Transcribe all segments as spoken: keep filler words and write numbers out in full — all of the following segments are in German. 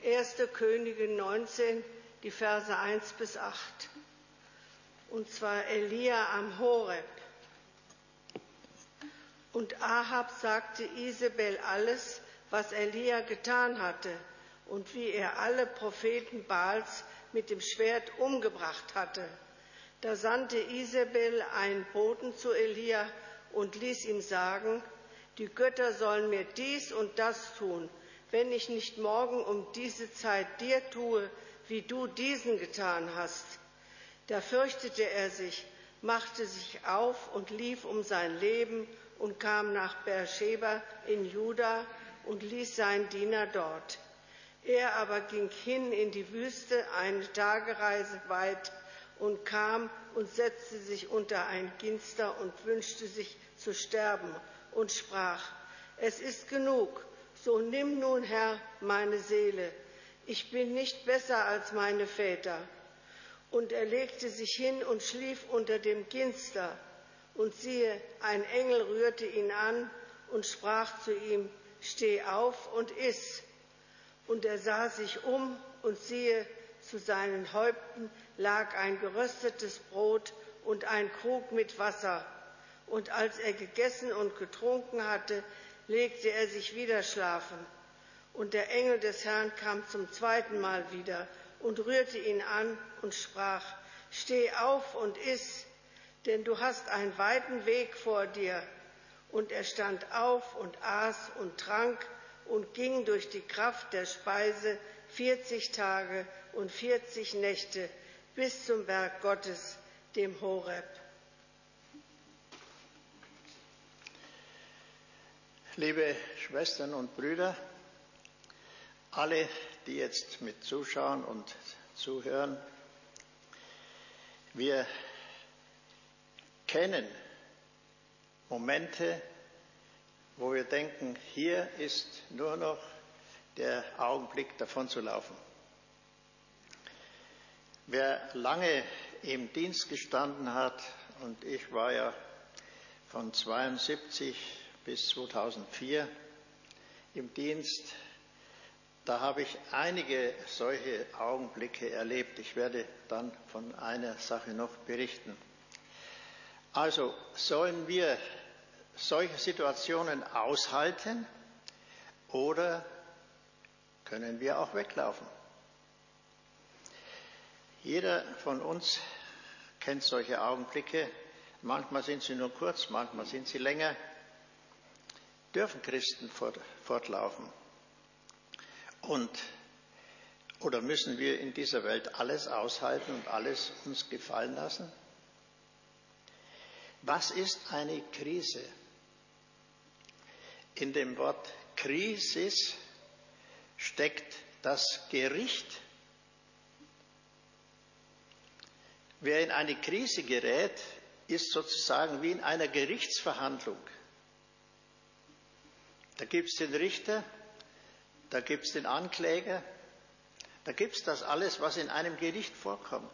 erster Könige neunzehn, die Verse eins bis acht. Und zwar Elia am Horeb. Und Ahab sagte Isabel alles, was Elia getan hatte und wie er alle Propheten Baals mit dem Schwert umgebracht hatte. Da sandte Isabel einen Boten zu Elia und ließ ihm sagen, die Götter sollen mir dies und das tun, wenn ich nicht morgen um diese Zeit dir tue, wie du diesen getan hast. Da fürchtete er sich, machte sich auf und lief um sein Leben und kam nach Beersheba in Juda und ließ seinen Diener dort. Er aber ging hin in die Wüste, eine Tagereise weit, und kam und setzte sich unter ein Ginster und wünschte sich zu sterben und sprach, es ist genug, so nimm nun, Herr, meine Seele, ich bin nicht besser als meine Väter. Und er legte sich hin und schlief unter dem Ginster. Und siehe, ein Engel rührte ihn an und sprach zu ihm, steh auf und iss. Und er sah sich um, und siehe, zu seinen Häupten lag ein geröstetes Brot und ein Krug mit Wasser. Und als er gegessen und getrunken hatte, legte er sich wieder schlafen. Und der Engel des Herrn kam zum zweiten Mal wieder und rührte ihn an und sprach, steh auf und iss, denn du hast einen weiten Weg vor dir. Und er stand auf und aß und trank und ging durch die Kraft der Speise vierzig Tage und vierzig Nächte bis zum Berg Gottes, dem Horeb. Liebe Schwestern und Brüder, alle, die jetzt mit zuschauen und zuhören, wir kennen Momente, wo wir denken, hier ist nur noch der Augenblick davon zu laufen. Wer lange im Dienst gestanden hat, und ich war ja von zweiundsiebzig bis zweitausendvier im Dienst, da habe ich einige solche Augenblicke erlebt. Ich werde dann von einer Sache noch berichten. Also sollen wir solche Situationen aushalten oder können wir auch weglaufen? Jeder von uns kennt solche Augenblicke. Manchmal sind sie nur kurz, manchmal sind sie länger. Dürfen Christen fort, fortlaufen? Und, oder müssen wir in dieser Welt alles aushalten und alles uns gefallen lassen? Was ist eine Krise? In dem Wort Krisis steckt das Gericht. Wer in eine Krise gerät, ist sozusagen wie in einer Gerichtsverhandlung. Da gibt es den Richter, da gibt es den Ankläger, da gibt es das alles, was in einem Gericht vorkommt.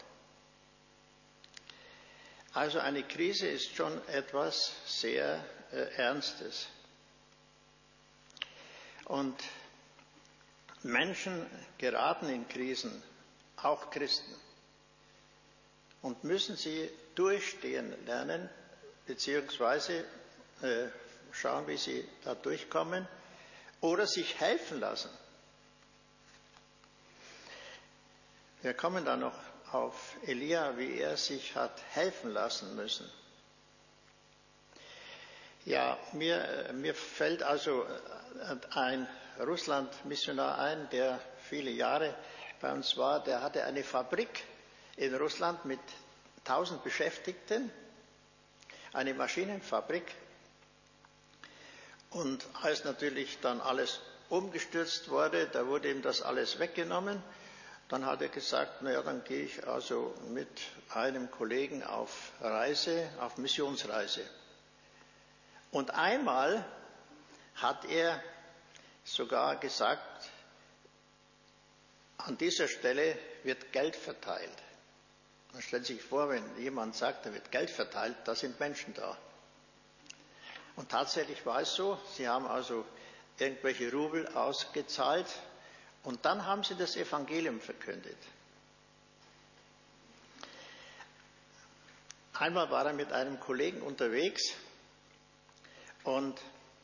Also eine Krise ist schon etwas sehr äh, Ernstes. Und Menschen geraten in Krisen, auch Christen, und müssen sie durchstehen lernen, beziehungsweise äh, schauen, wie sie da durchkommen, oder sich helfen lassen. Wir kommen dann noch auf Elia, wie er sich hat helfen lassen müssen. Ja, mir, mir fällt also ein Russland-Missionar ein, der viele Jahre bei uns war. Der hatte eine Fabrik in Russland mit tausend Beschäftigten, eine Maschinenfabrik. Und als natürlich dann alles umgestürzt wurde, da wurde ihm das alles weggenommen. Dann hat er gesagt, naja, dann gehe ich also mit einem Kollegen auf Reise, auf Missionsreise. Und einmal hat er sogar gesagt, an dieser Stelle wird Geld verteilt. Man stellt sich vor, wenn jemand sagt, da wird Geld verteilt, da sind Menschen da. Und tatsächlich war es so, sie haben also irgendwelche Rubel ausgezahlt Und dann haben sie das Evangelium verkündet. Einmal war er mit einem Kollegen unterwegs und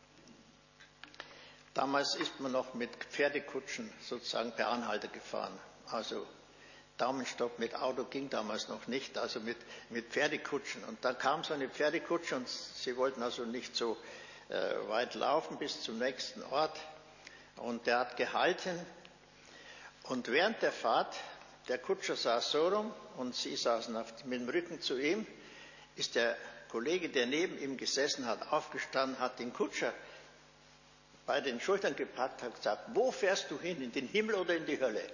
damals ist man noch mit Pferdekutschen sozusagen per Anhalter gefahren. Also Daumenstopp mit Auto ging damals noch nicht, also mit, mit Pferdekutschen. Und da kam so eine Pferdekutsche und sie wollten also nicht so äh, weit laufen bis zum nächsten Ort. Und der hat gehalten. Und während der Fahrt, der Kutscher saß so rum und sie saßen auf, mit dem Rücken zu ihm, ist der Kollege, der neben ihm gesessen hat, aufgestanden, hat den Kutscher bei den Schultern gepackt, hat gesagt, wo fährst du hin, in den Himmel oder in die Hölle?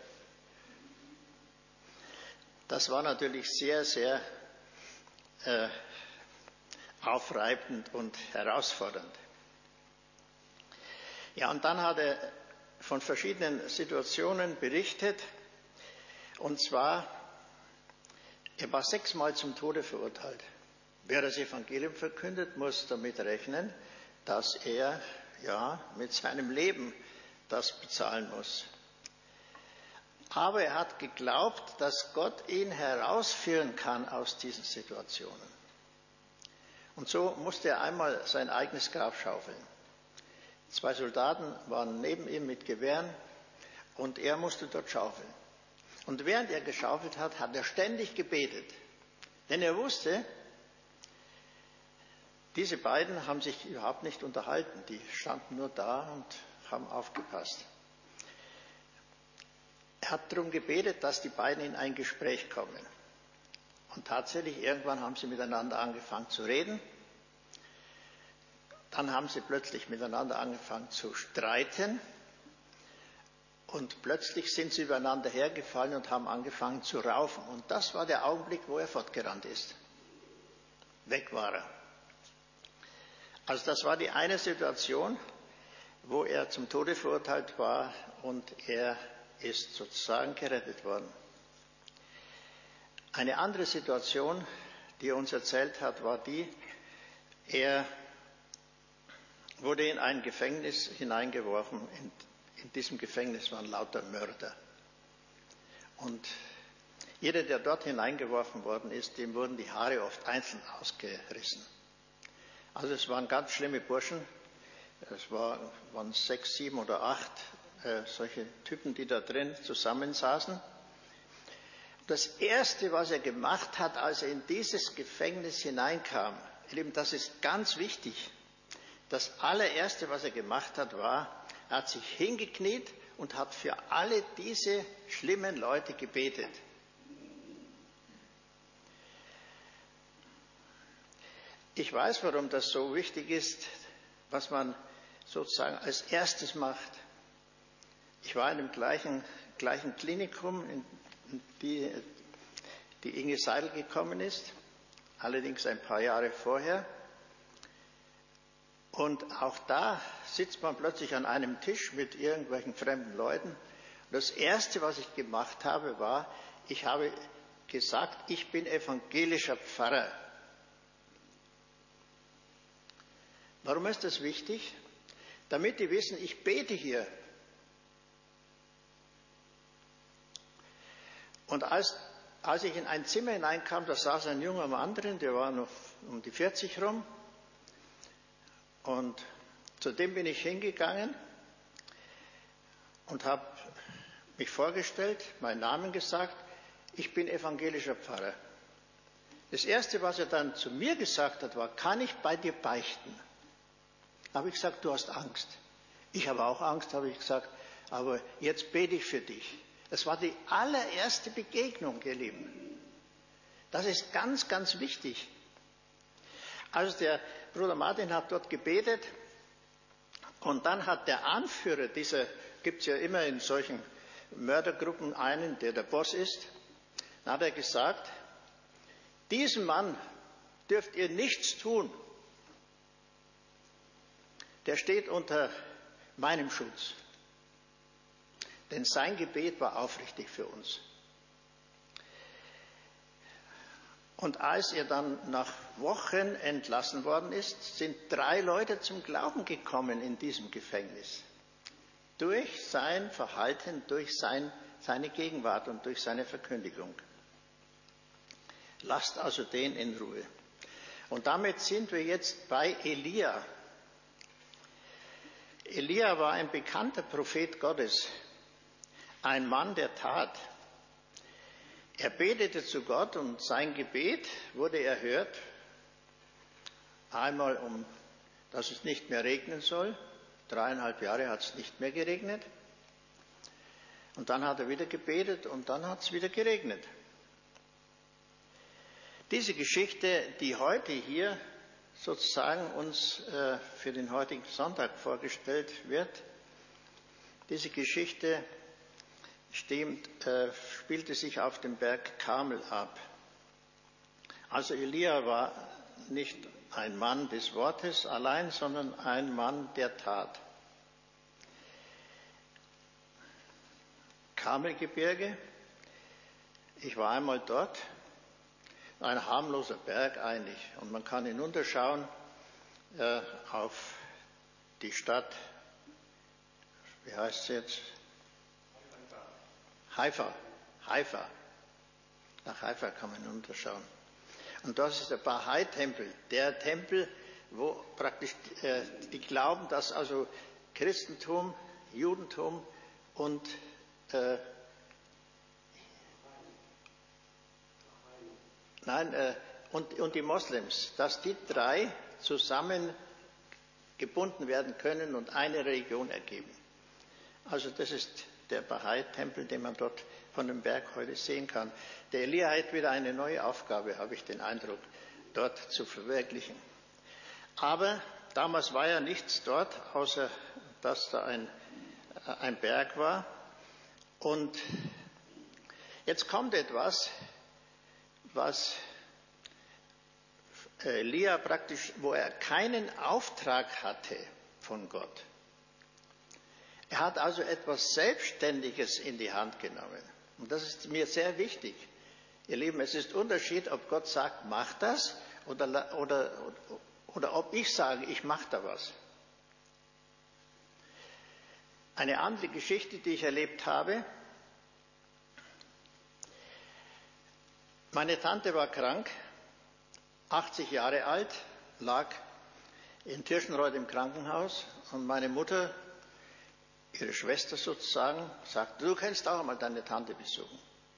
Das war natürlich sehr, sehr äh, aufreibend und herausfordernd. Ja, und dann hat er von verschiedenen Situationen berichtet. Und zwar, er war sechsmal zum Tode verurteilt. Wer das Evangelium verkündet, muss damit rechnen, dass er ja mit seinem Leben das bezahlen muss. Aber er hat geglaubt, dass Gott ihn herausführen kann aus diesen Situationen. Und so musste er einmal sein eigenes Grab schaufeln. Zwei Soldaten waren neben ihm mit Gewehren und er musste dort schaufeln. Und während er geschaufelt hat, hat er ständig gebetet. Denn er wusste, diese beiden haben sich überhaupt nicht unterhalten. Die standen nur da und haben aufgepasst. Er hat darum gebetet, dass die beiden in ein Gespräch kommen. Und tatsächlich, irgendwann haben sie miteinander angefangen zu reden. Dann haben sie plötzlich miteinander angefangen zu streiten. Und plötzlich sind sie übereinander hergefallen und haben angefangen zu raufen. Und das war der Augenblick, wo er fortgerannt ist. Weg war er. Also das war die eine Situation, wo er zum Tode verurteilt war und er ist sozusagen gerettet worden. Eine andere Situation, die er uns erzählt hat, war die, er wurde in ein Gefängnis hineingeworfen. In, in diesem Gefängnis waren lauter Mörder. Und jeder, der dort hineingeworfen worden ist, dem wurden die Haare oft einzeln ausgerissen. Also es waren ganz schlimme Burschen. Es war, waren sechs, sieben oder acht äh, solche Typen, die da drin zusammensaßen. Das Erste, was er gemacht hat, als er in dieses Gefängnis hineinkam, ihr Lieben, das ist ganz wichtig. Das allererste, was er gemacht hat, war, er hat sich hingekniet und hat für alle diese schlimmen Leute gebetet. Ich weiß, warum das so wichtig ist, was man sozusagen als erstes macht. Ich war in dem gleichen, gleichen Klinikum, in die, die Inge Seidel gekommen ist, allerdings ein paar Jahre vorher. Und auch da sitzt man plötzlich an einem Tisch mit irgendwelchen fremden Leuten. Und das Erste, was ich gemacht habe, war, ich habe gesagt, ich bin evangelischer Pfarrer. Warum ist das wichtig? Damit die wissen, ich bete hier. Und als, als ich in ein Zimmer hineinkam, da saß ein junger Mann drin, der war noch um die vierzig rum. Und zu dem bin ich hingegangen und habe mich vorgestellt, meinen Namen gesagt, ich bin evangelischer Pfarrer. Das Erste, was er dann zu mir gesagt hat, war, kann ich bei dir beichten? Da habe ich gesagt, du hast Angst. Ich habe auch Angst, habe ich gesagt, aber jetzt bete ich für dich. Das war die allererste Begegnung, ihr Lieben. Das ist ganz, ganz wichtig. Also der Bruder Martin hat dort gebetet und dann hat der Anführer dieser, gibt es ja immer in solchen Mördergruppen einen, der der Boss ist, dann hat er gesagt, diesem Mann dürft ihr nichts tun. Der steht unter meinem Schutz. Denn sein Gebet war aufrichtig für uns. Und als er dann nach Wochen entlassen worden ist, sind drei Leute zum Glauben gekommen in diesem Gefängnis. durch sein Verhalten, durch sein, seine Gegenwart und durch seine Verkündigung. Lasst also den in Ruhe. Und damit sind wir jetzt bei Elia. Elia war ein bekannter Prophet Gottes, ein Mann der Tat. Er betete zu Gott und sein Gebet wurde erhört. Einmal, um, dass es nicht mehr regnen soll. Dreieinhalb Jahre hat es nicht mehr geregnet. Und dann hat er wieder gebetet und dann hat es wieder geregnet. Diese Geschichte, die heute hier sozusagen uns äh, für den heutigen Sonntag vorgestellt wird, diese Geschichte stimmt, äh, spielte sich auf dem Berg Karmel ab. Also Elia war nicht ein Mann des Wortes allein, sondern ein Mann der Tat. Karmelgebirge, ich war einmal dort, ein harmloser Berg eigentlich, und man kann hinunterschauen äh, auf die Stadt, wie heißt sie jetzt? Haifa. Haifa. Nach Haifa kann man hinunterschauen. Und das ist der Bahai-Tempel, der Tempel, wo praktisch äh, die glauben, dass also Christentum, Judentum und äh, nein, äh, und, und die Moslems, dass die drei zusammen gebunden werden können und eine Religion ergeben. Also das ist der Bahai-Tempel, den man dort von dem Berg heute sehen kann. Der Elia hat wieder eine neue Aufgabe, habe ich den Eindruck, dort zu verwirklichen. Aber damals war ja nichts dort, außer dass da ein, ein Berg war. Und jetzt kommt etwas, was Elia praktisch, wo er keinen Auftrag hatte von Gott. Er hat also etwas Selbstständiges in die Hand genommen. Und das ist mir sehr wichtig. Ihr Lieben, es ist ein Unterschied, ob Gott sagt, mach das, oder, oder, oder ob ich sage, ich mache da was. Eine andere Geschichte, die ich erlebt habe. Meine Tante war krank, achtzig Jahre alt, lag in Tirschenreuth im Krankenhaus, und meine Mutter, ihre Schwester sozusagen, sagte, du kannst auch einmal deine Tante besuchen.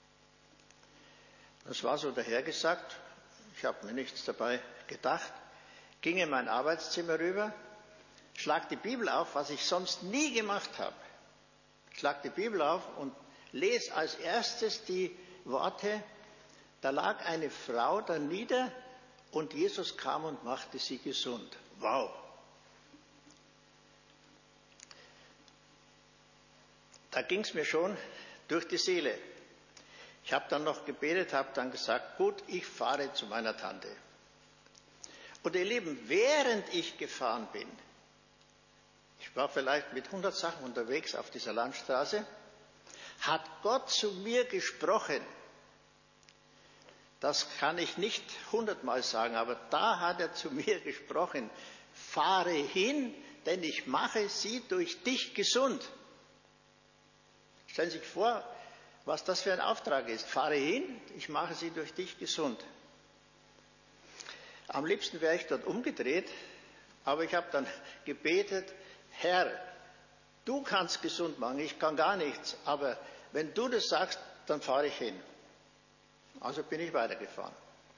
Das war so dahergesagt, ich habe mir nichts dabei gedacht, ging in mein Arbeitszimmer rüber, schlag die Bibel auf, was ich sonst nie gemacht habe. Schlag die Bibel auf und lese als erstes die Worte, da lag eine Frau da nieder und Jesus kam und machte sie gesund. Wow! Da ging es mir schon durch die Seele. Ich habe dann noch gebetet, habe dann gesagt, gut, ich fahre zu meiner Tante. Und ihr Lieben, während ich gefahren bin, ich war vielleicht mit hundert Sachen unterwegs auf dieser Landstraße, hat Gott zu mir gesprochen. Das kann ich nicht hundertmal sagen, aber da hat er zu mir gesprochen. Fahre hin, denn ich mache sie durch dich gesund. Stellen Sie sich vor, was das für ein Auftrag ist. Fahre hin, ich mache sie durch dich gesund. Am liebsten wäre ich dort umgedreht, aber ich habe dann gebetet, Herr, du kannst gesund machen, ich kann gar nichts, aber wenn du das sagst, dann fahre ich hin. Also bin ich weitergefahren.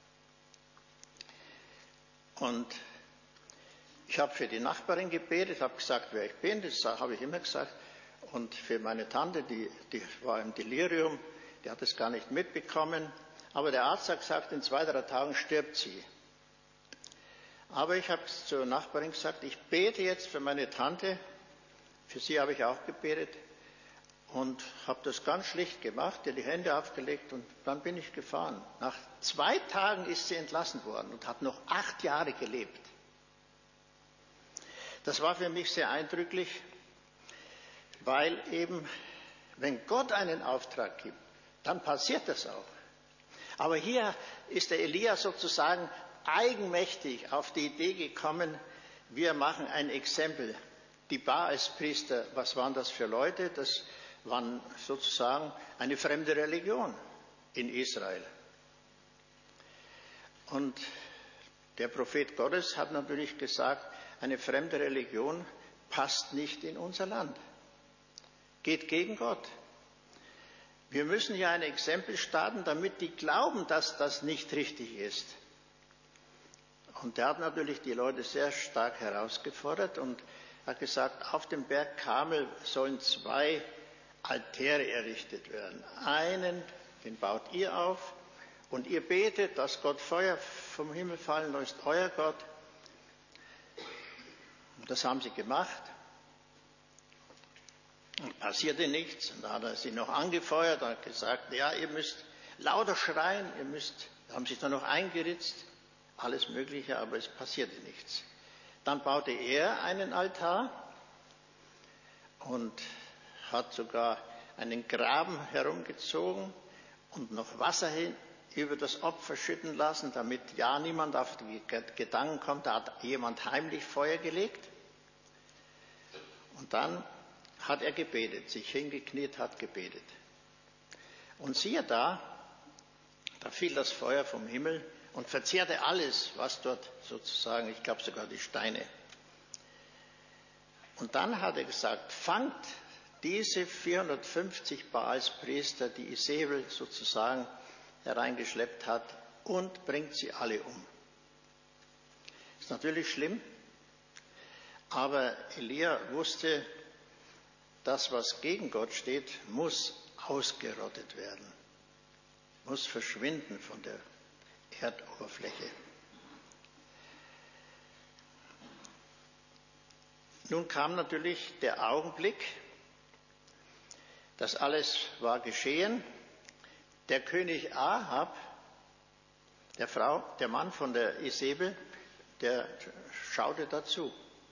Und ich habe für die Nachbarin gebetet, habe gesagt, wer ich bin, das habe ich immer gesagt. Und für meine Tante, die, die war im Delirium, die hat es gar nicht mitbekommen. Aber der Arzt hat gesagt, in zwei, drei Tagen stirbt sie. Aber ich habe zur Nachbarin gesagt, ich bete jetzt für meine Tante. Für sie habe ich auch gebetet. Und habe das ganz schlicht gemacht, ihr die Hände aufgelegt und dann bin ich gefahren. Nach zwei Tagen ist sie entlassen worden und hat noch acht Jahre gelebt. Das war für mich sehr eindrücklich, weil eben, wenn Gott einen Auftrag gibt, dann passiert das auch. Aber hier ist der Elia sozusagen eigenmächtig auf die Idee gekommen, wir machen ein Exempel. Die Baalspriester, was waren das für Leute? Das waren sozusagen eine fremde Religion in Israel. Und der Prophet Gottes hat natürlich gesagt, eine fremde Religion passt nicht in unser Land, geht gegen Gott. Wir müssen ja ein Exempel starten, damit die glauben, dass das nicht richtig ist. Und er hat natürlich die Leute sehr stark herausgefordert und hat gesagt, auf dem Berg Karmel sollen zwei Altäre errichtet werden. Einen, den baut ihr auf und ihr betet, dass Gott Feuer vom Himmel fallen lässt, euer Gott. Und das haben sie gemacht. Und passierte nichts. Und da hat er sie noch angefeuert und hat gesagt, ja, ihr müsst lauter schreien, ihr müsst, haben sich dann noch eingeritzt, alles Mögliche, aber es passierte nichts. Dann baute er einen Altar und hat sogar einen Graben herumgezogen und noch Wasser hin über das Opfer schütten lassen, damit ja niemand auf die Gedanken kommt, da hat jemand heimlich Feuer gelegt. Und dann hat er gebetet, sich hingekniet, hat gebetet. Und siehe da, da fiel das Feuer vom Himmel und verzehrte alles, was dort sozusagen, ich glaube sogar die Steine. Und dann hat er gesagt, fangt diese vierhundertfünfzig Baalspriester, die Isabel sozusagen hereingeschleppt hat, und bringt sie alle um. Ist natürlich schlimm, aber Elia wusste, das, was gegen Gott steht, muss ausgerottet werden, muss verschwinden von der Erdoberfläche. Nun kam natürlich der Augenblick, das alles war geschehen. Der König Ahab, der Frau, der Mann von der Isabel, der schaute dazu.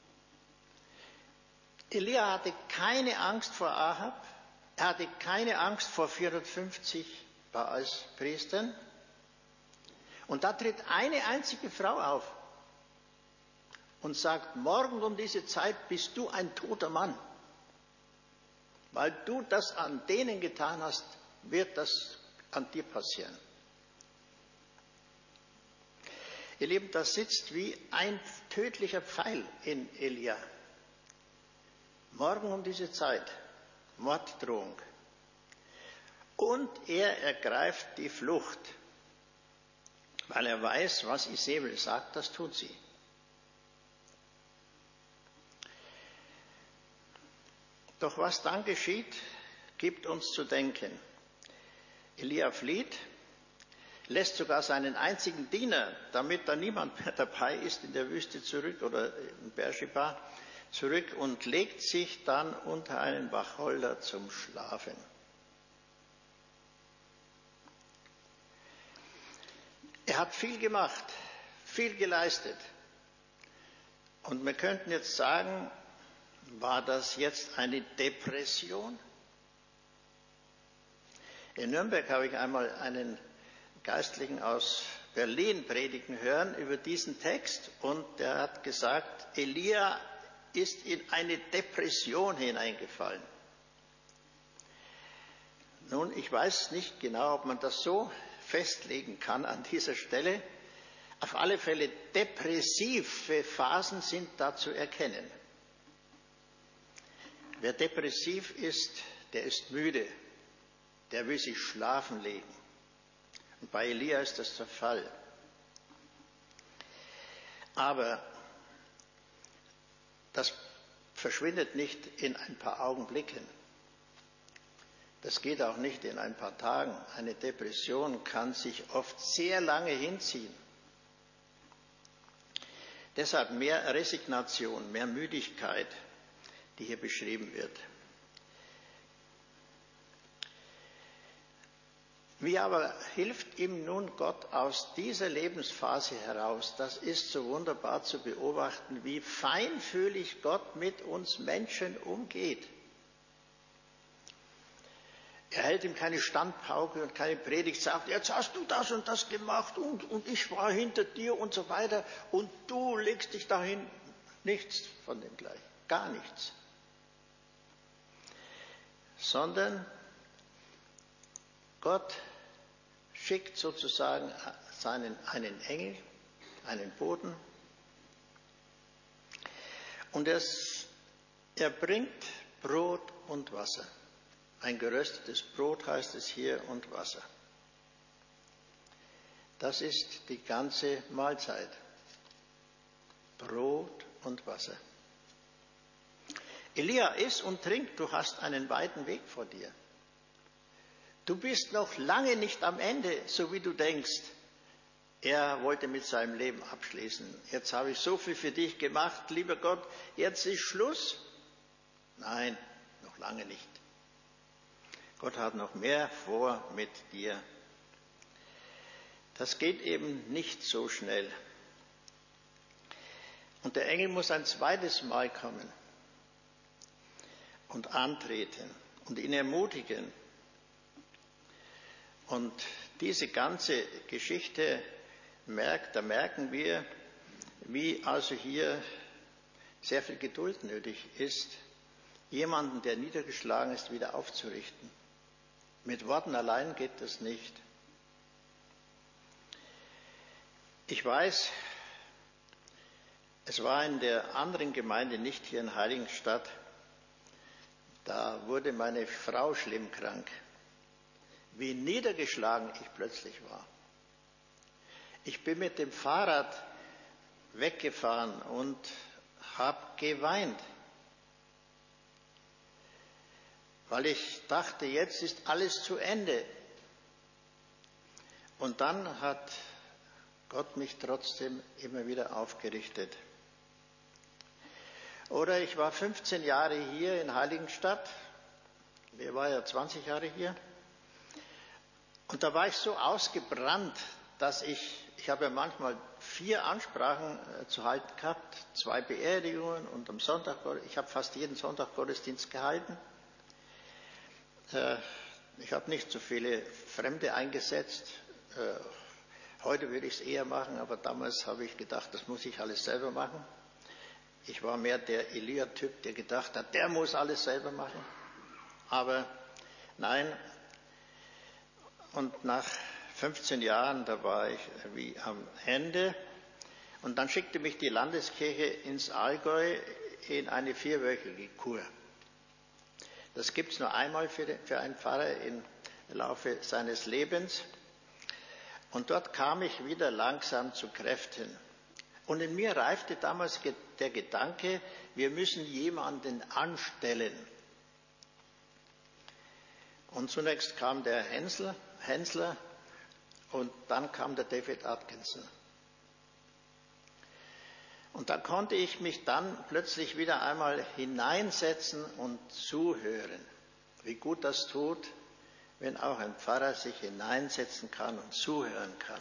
Elia hatte keine Angst vor Ahab, er hatte keine Angst vor vierhundertfünfzig Baalspriestern. Und da tritt eine einzige Frau auf und sagt, morgen um diese Zeit bist du ein toter Mann. Weil du das an denen getan hast, wird das an dir passieren. Ihr Lieben, das sitzt wie ein tödlicher Pfeil in Elia. Morgen um diese Zeit, Morddrohung. Und er ergreift die Flucht, weil er weiß, was Isabel sagt, das tut sie. Doch was dann geschieht, gibt uns zu denken. Elia flieht, lässt sogar seinen einzigen Diener, damit da niemand mehr dabei ist, in der Wüste zurück oder in Beersheba zurück und legt sich dann unter einen Wacholder zum Schlafen. Er hat viel gemacht, viel geleistet. Und wir könnten jetzt sagen, war das jetzt eine Depression? In Nürnberg habe ich einmal einen Geistlichen aus Berlin predigen hören über diesen Text und der hat gesagt, Elia ist in eine Depression hineingefallen. Nun, ich weiß nicht genau, ob man das so festlegen kann an dieser Stelle. Auf alle Fälle depressive Phasen sind da zu erkennen. Wer depressiv ist, der ist müde, der will sich schlafen legen. Und bei Elia ist das der Fall. Aber das verschwindet nicht in ein paar Augenblicken. Das geht auch nicht in ein paar Tagen. Eine Depression kann sich oft sehr lange hinziehen. Deshalb mehr Resignation, mehr Müdigkeit, die hier beschrieben wird. Wie aber hilft ihm nun Gott aus dieser Lebensphase heraus? Das ist so wunderbar zu beobachten, wie feinfühlig Gott mit uns Menschen umgeht. Er hält ihm keine Standpauke und keine Predigt, sagt, jetzt hast du das und das gemacht und, und ich war hinter dir und so weiter und du legst dich dahin. Nichts von dem gleichen. gar nichts. Sondern Gott schickt sozusagen seinen, einen Engel, einen Boten, und es, er bringt Brot und Wasser. Ein geröstetes Brot heißt es hier und Wasser. Das ist die ganze Mahlzeit. Brot und Wasser. Elia, iss und trink, du hast einen weiten Weg vor dir. Du bist noch lange nicht am Ende, so wie du denkst. Er wollte mit seinem Leben abschließen. Jetzt habe ich so viel für dich gemacht, lieber Gott, jetzt ist Schluss. Nein, noch lange nicht. Gott hat noch mehr vor mit dir. Das geht eben nicht so schnell. Und der Engel muss ein zweites Mal kommen und antreten und ihn ermutigen. Und diese ganze Geschichte merkt, da merken wir, wie also hier sehr viel Geduld nötig ist, jemanden, der niedergeschlagen ist, wieder aufzurichten. Mit Worten allein geht das nicht. Ich weiß, es war in der anderen Gemeinde, nicht hier in Heiligenstadt, da wurde meine Frau schlimm krank. Wie niedergeschlagen ich plötzlich war. Ich bin mit dem Fahrrad weggefahren und habe geweint, weil ich dachte, jetzt ist alles zu Ende. Und dann hat Gott mich trotzdem immer wieder aufgerichtet. Oder ich war fünfzehn Jahre hier in Heiligenstadt, wir waren ja zwanzig Jahre hier, und da war ich so ausgebrannt, dass ich, ich habe ja manchmal vier Ansprachen äh, zu halten gehabt, zwei Beerdigungen und am Sonntag, ich habe fast jeden Sonntag Gottesdienst gehalten. Äh, ich habe nicht so viele Fremde eingesetzt. Äh, heute würde ich es eher machen, aber damals habe ich gedacht, das muss ich alles selber machen. Ich war mehr der Elia-Typ, der gedacht hat, der muss alles selber machen. Aber nein, und nach fünfzehn Jahren, da war ich wie am Ende. Und dann schickte mich die Landeskirche ins Allgäu in eine vierwöchige Kur. Das gibt es nur einmal für, den, für einen Pfarrer im Laufe seines Lebens. Und dort kam ich wieder langsam zu Kräften. Und in mir reifte damals der Gedanke, wir müssen jemanden anstellen. Und zunächst kam der Hensler, Hensler und dann kam der David Atkinson. Und da konnte ich mich dann plötzlich wieder einmal hineinsetzen und zuhören. Wie gut das tut, wenn auch ein Pfarrer sich hineinsetzen kann und zuhören kann,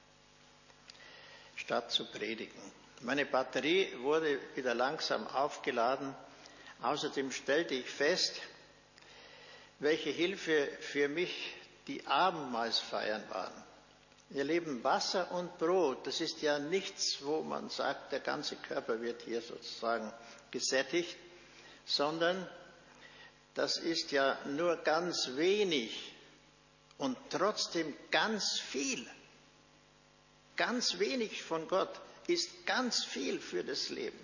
statt zu predigen. Meine Batterie wurde wieder langsam aufgeladen. Außerdem stellte ich fest, welche Hilfe für mich die Abendmahlsfeiern waren. Ihr Lieben, Wasser und Brot, das ist ja nichts, wo man sagt, der ganze Körper wird hier sozusagen gesättigt, sondern das ist ja nur ganz wenig und trotzdem ganz viel. Ganz wenig von Gott ist ganz viel für das Leben.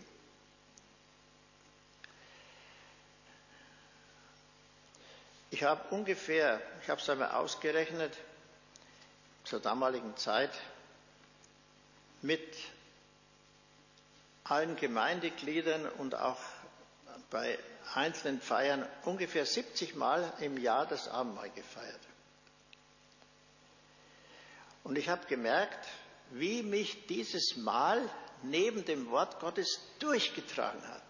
Ich habe ungefähr, ich habe es einmal ausgerechnet, zur damaligen Zeit mit allen Gemeindegliedern und auch bei einzelnen Feiern ungefähr siebzig Mal im Jahr das Abendmahl gefeiert. Und ich habe gemerkt, wie mich dieses Mahl neben dem Wort Gottes durchgetragen hat.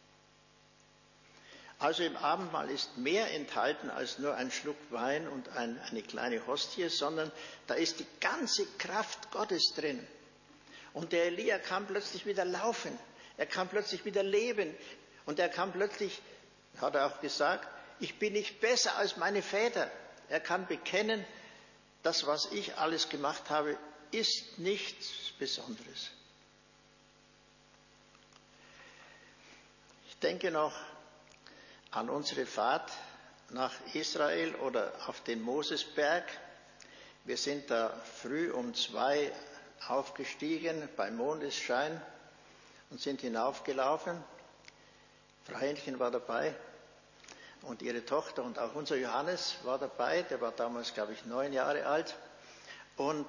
Also im Abendmahl ist mehr enthalten als nur ein Schluck Wein und ein, eine kleine Hostie, sondern da ist die ganze Kraft Gottes drin. Und der Elia kann plötzlich wieder laufen, er kann plötzlich wieder leben und er kann plötzlich, hat er auch gesagt, ich bin nicht besser als meine Väter. Er kann bekennen, das, was ich alles gemacht habe, ist nichts Besonderes. Ich denke noch an unsere Fahrt nach Israel oder auf den Mosesberg. Wir sind da früh um zwei aufgestiegen beim Mondesschein und sind hinaufgelaufen. Frau Hähnchen war dabei und ihre Tochter und auch unser Johannes war dabei. Der war damals, glaube ich, neun Jahre alt. Und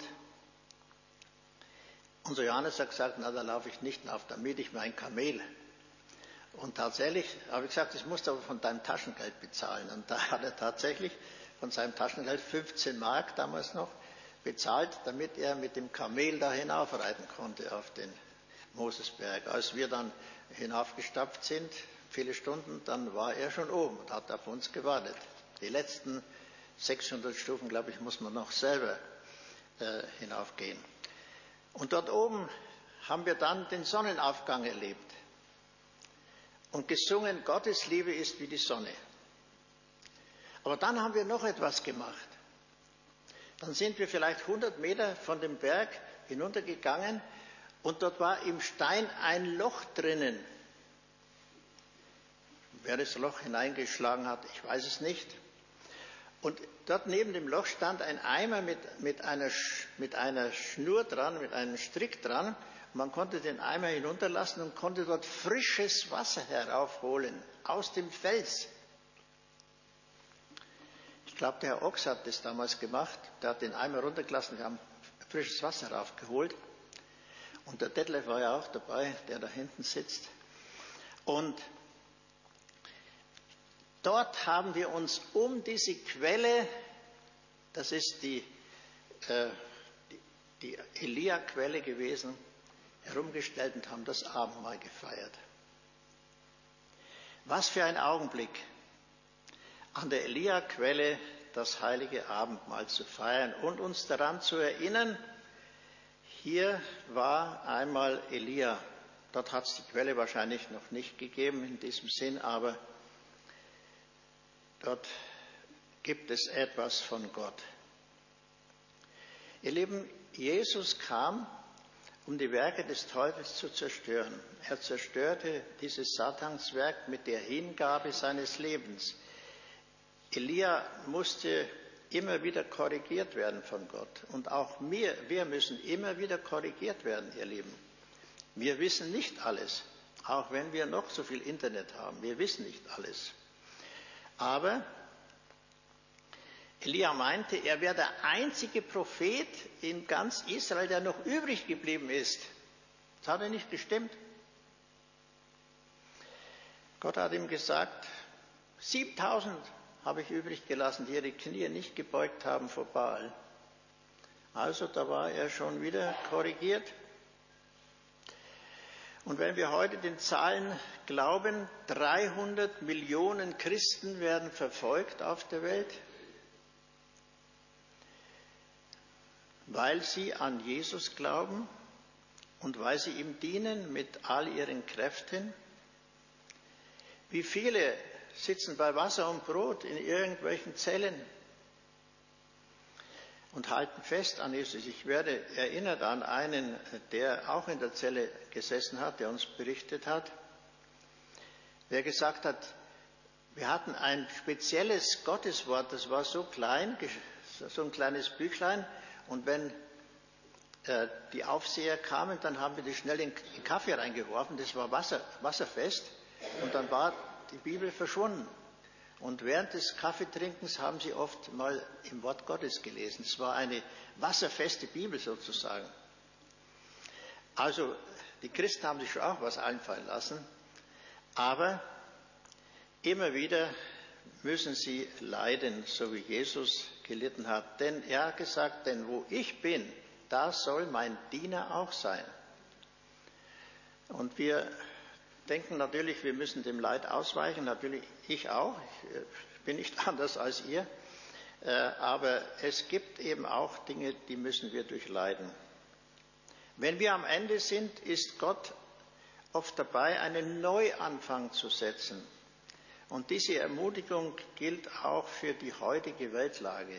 unser Johannes hat gesagt, na, da laufe ich nicht auf, da miete ich mir ein Kamel. Und tatsächlich habe ich gesagt, das musst du aber von deinem Taschengeld bezahlen. Und da hat er tatsächlich von seinem Taschengeld fünfzehn Mark damals noch bezahlt, damit er mit dem Kamel da hinaufreiten konnte auf den Mosesberg. Als wir dann hinaufgestapft sind, viele Stunden, dann war er schon oben und hat auf uns gewartet. Die letzten sechshundert Stufen, glaube ich, muss man noch selber äh, hinaufgehen. Und dort oben haben wir dann den Sonnenaufgang erlebt und gesungen, Gottes Liebe ist wie die Sonne. Aber dann haben wir noch etwas gemacht. Dann sind wir vielleicht hundert Meter von dem Berg hinuntergegangen und dort war im Stein ein Loch drinnen. Wer das Loch hineingeschlagen hat, ich weiß es nicht. Und dort neben dem Loch stand ein Eimer mit, mit, einer, mit einer Schnur dran, mit einem Strick dran. Man konnte den Eimer hinunterlassen und konnte dort frisches Wasser heraufholen, aus dem Fels. Ich glaube, der Herr Ochs hat das damals gemacht. Der hat den Eimer runtergelassen, wir haben frisches Wasser raufgeholt. Und der Detlef war ja auch dabei, der da hinten sitzt. Und dort haben wir uns um diese Quelle, das ist die, äh, die, die Elia-Quelle gewesen, herumgestellt und haben das Abendmahl gefeiert. Was für ein Augenblick, an der Elia-Quelle das heilige Abendmahl zu feiern und uns daran zu erinnern, hier war einmal Elia. Dort hat es die Quelle wahrscheinlich noch nicht gegeben in diesem Sinn, aber dort gibt es etwas von Gott. Ihr Lieben, Jesus kam, um die Werke des Teufels zu zerstören. Er zerstörte dieses Satanswerk mit der Hingabe seines Lebens. Elia musste immer wieder korrigiert werden von Gott. Und auch wir, wir müssen immer wieder korrigiert werden, ihr Lieben. Wir wissen nicht alles, auch wenn wir noch so viel Internet haben. Wir wissen nicht alles. Aber Elia meinte, er wäre der einzige Prophet in ganz Israel, der noch übrig geblieben ist. Das hat er nicht gestimmt. Gott hat ihm gesagt, siebentausend habe ich übrig gelassen, die ihre Knie nicht gebeugt haben vor Baal. Also da war er schon wieder korrigiert. Und wenn wir heute den Zahlen glauben, dreihundert Millionen Christen werden verfolgt auf der Welt, weil sie an Jesus glauben und weil sie ihm dienen mit all ihren Kräften. Wie viele sitzen bei Wasser und Brot in irgendwelchen Zellen und halten fest an Jesus. Ich werde erinnert an einen, der auch in der Zelle gesessen hat, der uns berichtet hat, der gesagt hat, wir hatten ein spezielles Gotteswort, das war so klein, so ein kleines Büchlein, und wenn äh, die Aufseher kamen, dann haben wir das schnell in den Kaffee reingeworfen, das war Wasser, wasserfest, und dann war die Bibel verschwunden. Und während des Kaffeetrinkens haben sie oft mal im Wort Gottes gelesen. Es war eine wasserfeste Bibel sozusagen. Also die Christen haben sich schon auch was einfallen lassen, aber immer wieder müssen sie leiden, so wie Jesus gelitten hat. Denn er hat gesagt, denn wo ich bin, da soll mein Diener auch sein. Und wir denken natürlich, wir müssen dem Leid ausweichen, natürlich ich auch, ich bin nicht anders als ihr, aber es gibt eben auch Dinge, die müssen wir durchleiden. Wenn wir am Ende sind, ist Gott oft dabei, einen Neuanfang zu setzen. Und diese Ermutigung gilt auch für die heutige Weltlage.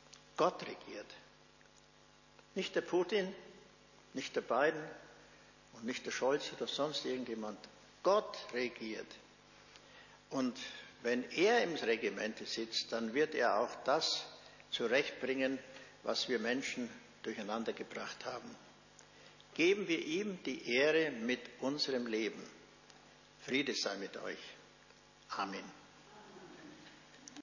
Gott regiert. Nicht der Putin, nicht der Biden, und nicht der Scholz oder sonst irgendjemand. Gott regiert. Und wenn er im Regiment sitzt, dann wird er auch das zurechtbringen, was wir Menschen durcheinander gebracht haben. Geben wir ihm die Ehre mit unserem Leben. Friede sei mit euch. Amen.